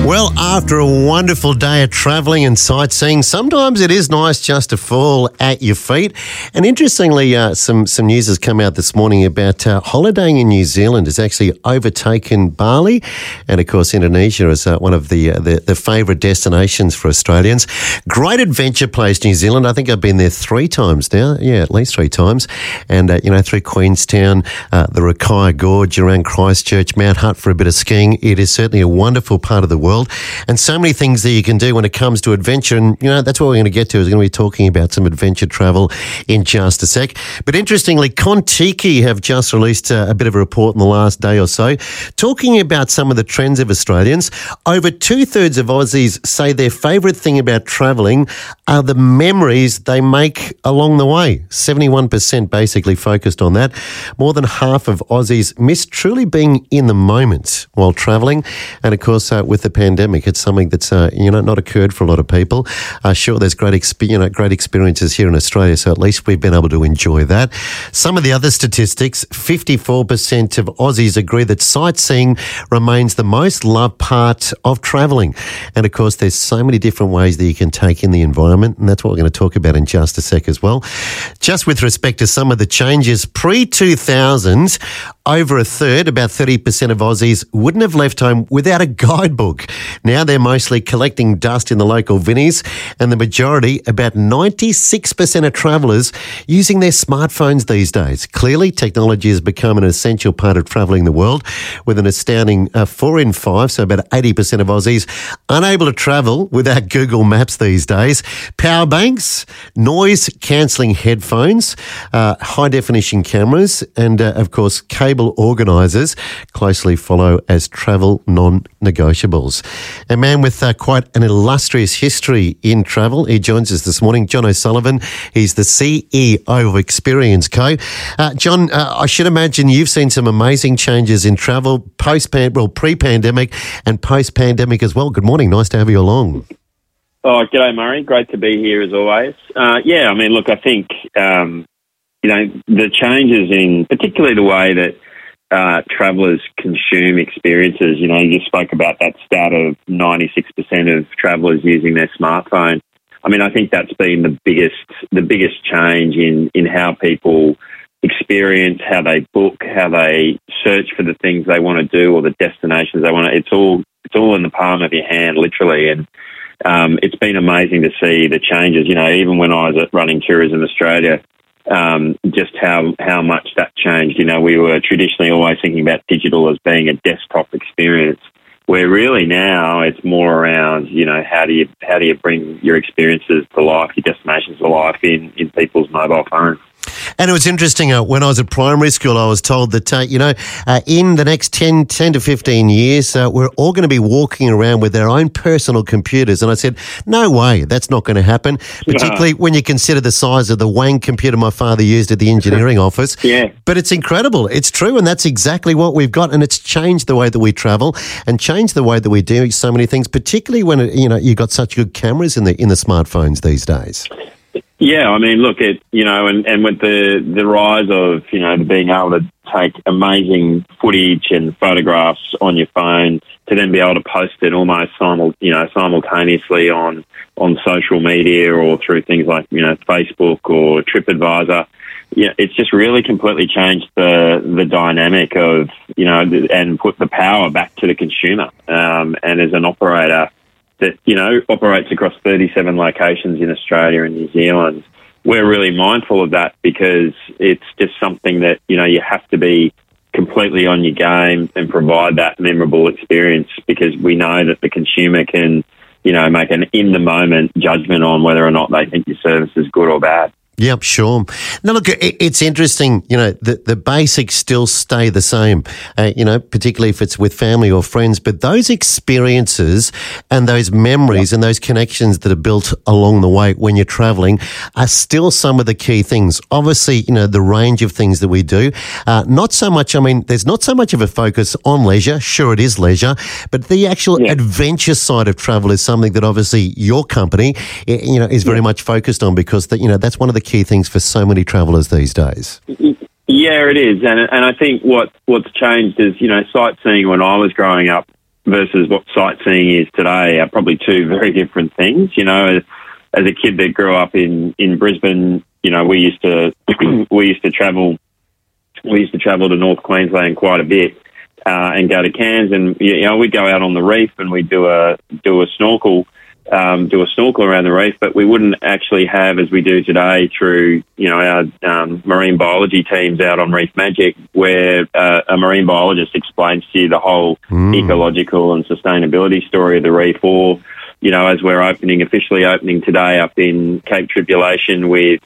Well, after a wonderful day of travelling and sightseeing, sometimes it is nice just to fall at your feet. And interestingly, some news has come out this morning about holidaying in New Zealand has actually overtaken Bali. And, of course, Indonesia is one of the favourite destinations for Australians. Great adventure place, New Zealand. I think I've been there 3 times now. Yeah, at least 3 times. And, through Queenstown, the Rakaia Gorge, around Christchurch, Mount Hutt for a bit of skiing. It is certainly a wonderful part of the world. And so many things that you can do when it comes to adventure. And, that's what we're going to get to. We're going to be talking about some adventure travel in just a sec. But interestingly, Contiki have just released a bit of a report in the last day or so, talking about some of the trends of Australians. Over 2/3 of Aussies say their favourite thing about travelling are the memories they make along the way. 71% basically focused on that. More than half of Aussies miss truly being in the moment while travelling. And, of course, with the pandemic, it's something that's not occurred for a lot of people. Sure, there's great experiences here in Australia, so at least we've been able to enjoy that. Some of the other statistics: 54% of Aussies agree that sightseeing remains the most loved part of travelling. And of course, there's so many different ways that you can take in the environment, and that's what we're going to talk about in just a sec as well. Just with respect to some of the changes, pre-2000s, over a third, about 30% of Aussies, wouldn't have left home without a guidebook. Now they're mostly collecting dust in the local vinnies, and the majority, about 96% of travellers, using their smartphones these days. Clearly, technology has become an essential part of travelling the world, with an astounding 4 in 5, so about 80% of Aussies, unable to travel without Google Maps these days. Power banks, noise-cancelling headphones, high-definition cameras, and, of course, cable organisers closely follow as travel non-negotiables. A man with quite an illustrious history in travel. He joins us this morning, John O'Sullivan. He's the CEO of Experience Co. John, I should imagine you've seen some amazing changes in travel pre-pandemic and post-pandemic as well. Good morning. Nice to have you along. Oh, g'day, Murray. Great to be here as always. I think, the changes in particularly the way that travellers consume experiences. You just spoke about that stat of 96% of travellers using their smartphone. I think that's been the biggest change in how people experience, how they book, how they search for the things they want to do or the destinations they want to. It's all in the palm of your hand, literally, and it's been amazing to see the changes. Even when I was running Tourism Australia, just how much that changed. We were traditionally always thinking about digital as being a desktop experience, where really now it's more around, how do you bring your experiences to life, your destinations to life in people's mobile phones. And it was interesting, when I was at primary school, I was told that, in the next 10 to 15 years, we're all going to be walking around with our own personal computers. And I said, no way, that's not going to happen, particularly when you consider the size of the Wang computer my father used at the engineering office. Yeah. But it's incredible. It's true, and that's exactly what we've got. And it's changed the way that we travel and changed the way that we do so many things, particularly when, you've got such good cameras in the smartphones these days. Yeah, and with the rise of, being able to take amazing footage and photographs on your phone to then be able to post it almost simultaneously on social media or through things like, Facebook or TripAdvisor. Yeah, it's just really completely changed the dynamic of, and put the power back to the consumer. And as an operator that, operates across 37 locations in Australia and New Zealand, we're really mindful of that because it's just something that, you have to be completely on your game and provide that memorable experience, because we know that the consumer can, make an in-the-moment judgment on whether or not they think your service is good or bad. Yep, sure. Now, look, it's interesting, the basics still stay the same, particularly if it's with family or friends, but those experiences and those memories and those connections that are built along the way when you're traveling are still some of the key things. Obviously, the range of things that we do, not so much, there's not so much of a focus on leisure. Sure, it is leisure, but the actual adventure side of travel is something that obviously your company, is very much focused on, because that's one of the key things for so many travellers these days. Yeah, it is. And I think what's changed is, sightseeing when I was growing up versus what sightseeing is today are probably two very different things. You know, as a kid that grew up in Brisbane, you know, we used to travel to North Queensland quite a bit and go to Cairns, and you know, we'd go out on the reef and we'd do a snorkel around the reef, but we wouldn't actually have, as we do today through, you know, our marine biology teams out on Reef Magic, where a marine biologist explains to you the whole ecological and sustainability story of the reef. Or, you know, as we're officially opening today up in Cape Tribulation with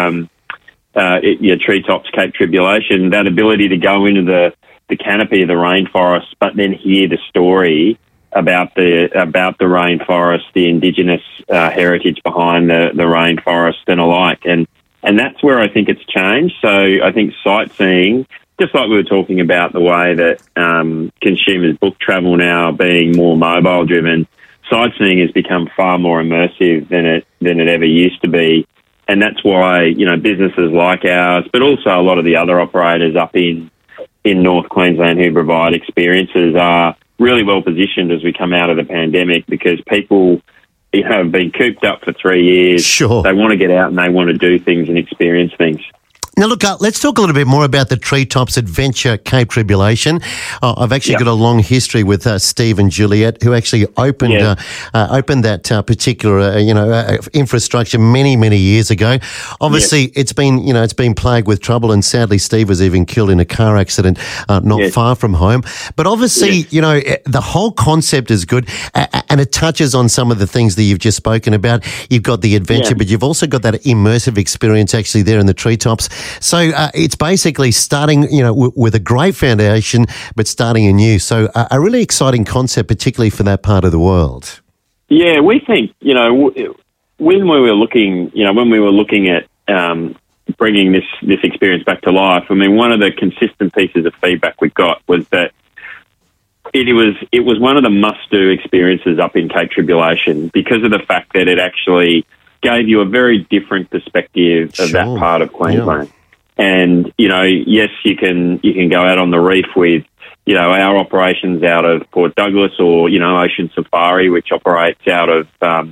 Treetops Cape Tribulation, that ability to go into the canopy of the rainforest, but then hear the story about the rainforest, the indigenous heritage behind the rainforest and alike. And that's where I think it's changed. So I think sightseeing, just like we were talking about the way that consumers book travel now being more mobile driven, sightseeing has become far more immersive than it ever used to be. And that's why, you know, businesses like ours, but also a lot of the other operators up in North Queensland who provide experiences are really well positioned as we come out of the pandemic, because people, you know, have been cooped up for 3 years. Sure. They want to get out and they want to do things and experience things. Now, look, let's talk a little bit more about the Treetops Adventure Cape Tribulation. I've actually got a long history with Steve and Juliet, who actually opened that particular, infrastructure many years ago. Obviously, it's been plagued with trouble, and sadly, Steve was even killed in a car accident not far from home. But obviously, you know, the whole concept is good, and it touches on some of the things that you've just spoken about. You've got the adventure, but you've also got that immersive experience actually there in the treetops. So it's basically starting, you know, with a great foundation, but starting anew. So a really exciting concept, particularly for that part of the world. Yeah, we think, you know, when we were looking at bringing this experience back to life, I mean, one of the consistent pieces of feedback we got was that it was one of the must-do experiences up in Cape Tribulation, because of the fact that it actually gave you a very different perspective of that part of Queensland. Yeah. And, you know, yes, you can go out on the reef with, you know, our operations out of Port Douglas, or, you know, Ocean Safari, which operates out of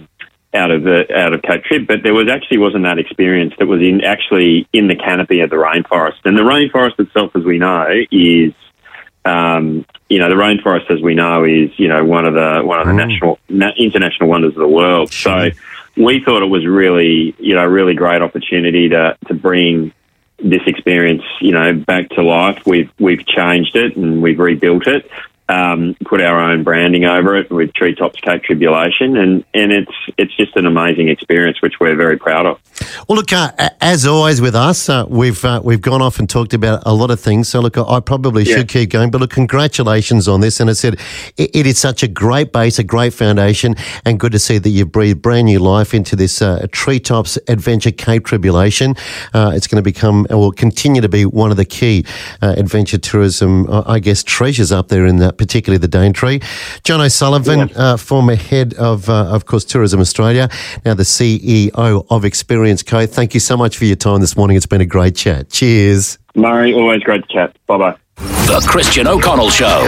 Cape Trib, but there wasn't that experience that was in the canopy of the rainforest. And the rainforest itself, as we know, is one of the international wonders of the world. Sure. So we thought it was really great opportunity to bring this experience, you know, back to life. We've changed it and we've rebuilt it, put our own branding over it with Treetops Cape Tribulation, and it's just an amazing experience, which we're very proud of. Well, look, as always with us, we've gone off and talked about a lot of things. So, look, I probably should keep going. But, look, congratulations on this. And I said it is such a great base, a great foundation, and good to see that you've breathed brand new life into this Treetops Adventure Cape Tribulation. It's going to become, or continue to be, one of the key adventure tourism, I guess, treasures up there in particularly the Daintree. John O'Sullivan, former head of course, Tourism Australia, now the CEO of Experience Co. Thank you so much for your time this morning. It's been a great chat. Cheers. Murray, always great to chat. Bye-bye. The Christian O'Connell Show.